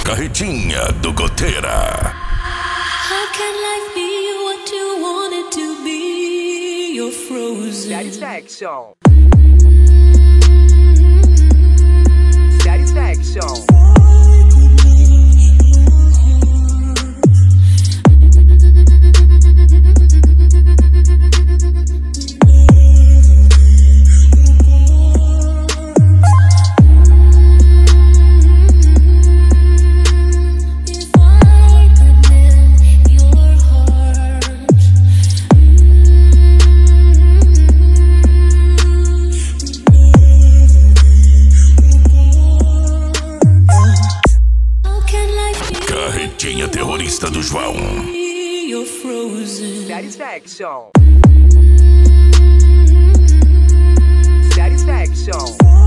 Carretinha do Goteira. How can life be what you want it to be? You're frozen. Satisfaction. Satisfaction. Carretinha terrorista do João. You're frozen. Satisfaction. Satisfaction.